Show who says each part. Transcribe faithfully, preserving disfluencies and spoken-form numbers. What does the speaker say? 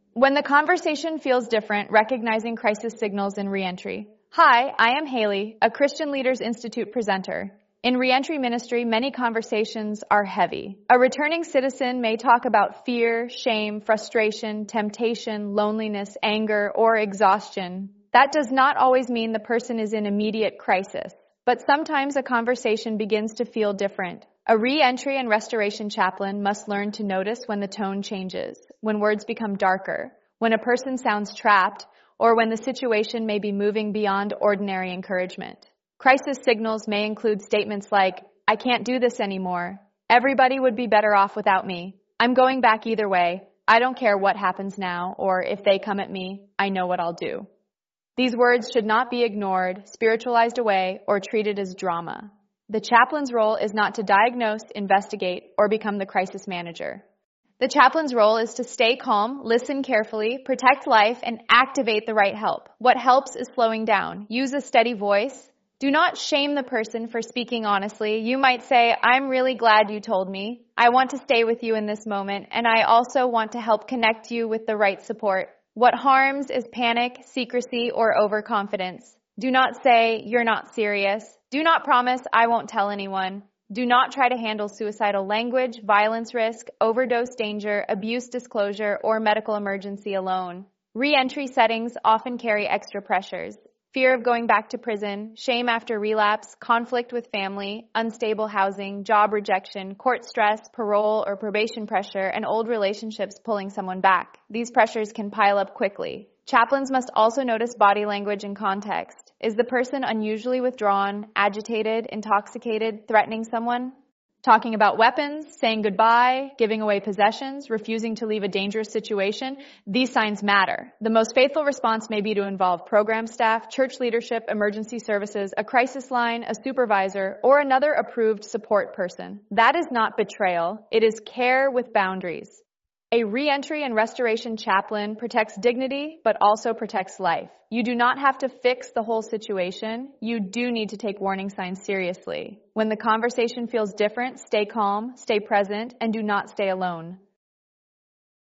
Speaker 1: When the conversation feels different, recognizing crisis signals in reentry. Hi, I am Haley, a Christian Leaders Institute presenter. In reentry ministry, many conversations are heavy. A returning citizen may talk about fear, shame, frustration, temptation, loneliness, anger, or exhaustion. That does not always mean the person is in immediate crisis, but sometimes a conversation begins to feel different. A re-entry and restoration chaplain must learn to notice when the tone changes, when words become darker, when a person sounds trapped, or when the situation may be moving beyond ordinary encouragement. Crisis signals may include statements like, "I can't do this anymore. Everybody would be better off without me. I'm going back either way. I don't care what happens now," or "If they come at me, I know what I'll do." These words should not be ignored, spiritualized away, or treated as drama. The chaplain's role is not to diagnose, investigate, or become the crisis manager. The chaplain's role is to stay calm, listen carefully, protect life, and activate the right help. What helps is slowing down. Use a steady voice. Do not shame the person for speaking honestly. You might say, "I'm really glad you told me. I want to stay with you in this moment, and I also want to help connect you with the right support." What harms is panic, secrecy, or overconfidence. Do not say, "You're not serious." Do not promise, "I won't tell anyone." Do not try to handle suicidal language, violence risk, overdose danger, abuse disclosure, or medical emergency alone. Re-entry settings often carry extra pressures. Fear of going back to prison, shame after relapse, conflict with family, unstable housing, job rejection, court stress, parole or probation pressure, and old relationships pulling someone back. These pressures can pile up quickly. Chaplains must also notice body language and context. Is the person unusually withdrawn, agitated, intoxicated, threatening someone? Talking about weapons, saying goodbye, giving away possessions, refusing to leave a dangerous situation, these signs matter. The most faithful response may be to involve program staff, church leadership, emergency services, a crisis line, a supervisor, or another approved support person. That is not betrayal. It is care with boundaries. A re-entry and restoration chaplain protects dignity, but also protects life. You do not have to fix the whole situation. You do need to take warning signs seriously. When the conversation feels different, stay calm, stay present, and do not stay alone.